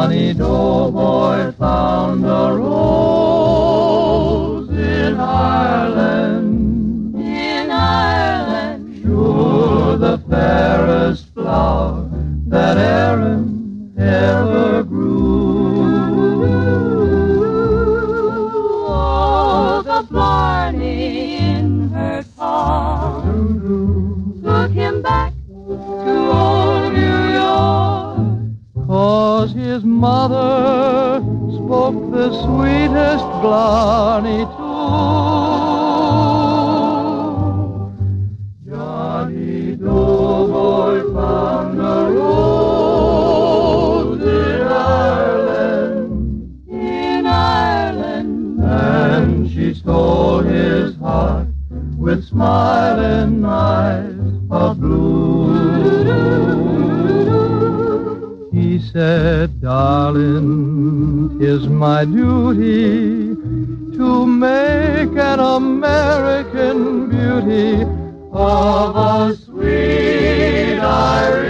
Johnny Doughboy found a rose in Ireland. In Ireland. Sure, the fairest flower that Erin ever grew. Oh, the Blarney in her car took him back to old New York. 'Cause his mother spoke the sweetest Blarney too. Johnny Doughboy found a rose in Ireland. In Ireland. And she stole his heart with smiling eyes of blue. He said, darling, 'tis my duty to make an American beauty of a sweet Irish